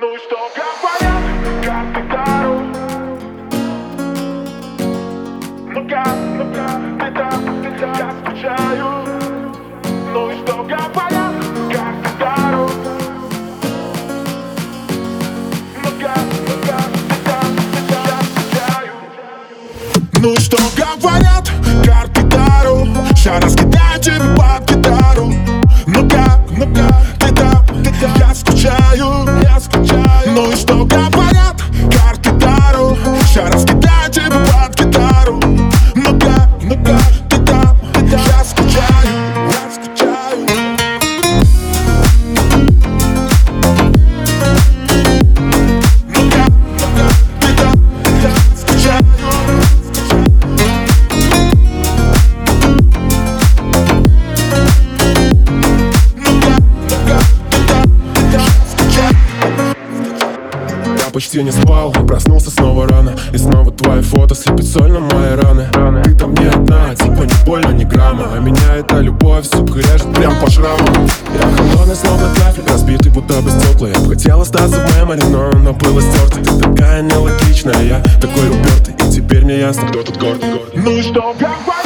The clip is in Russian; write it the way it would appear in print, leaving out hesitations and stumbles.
Ну и что говорят, как ты дару? Ну-ка, ты там, я скучаю. Ну и что говорят, как ты дару? Ну-ка, ты там, я скучаю. Ну и что говорят, карты дару? Ща раскидаю тебе под гитару. Ну-ка, ты там, я скучаю. Ну и что говорят, карты дару? Ща раскидаю тебе под гитару. Ну-ка, ты там, я скучаю. Ну-ка, ты там, я скучаю. Почти не спал, проснулся снова рано. И снова твои фото слепит соль на мои раны. Ты там не одна, типа не больно, ни грамма. А меня эта любовь, сука, режет прям по шрамам. Я холодный, словно кафель, разбитый, будто бы стекла. Я бы хотел остаться в мемори, но было стерто. Ты такая нелогичная, я такой упертый. И теперь мне ясно, кто тут гордый. Ну и что говорят?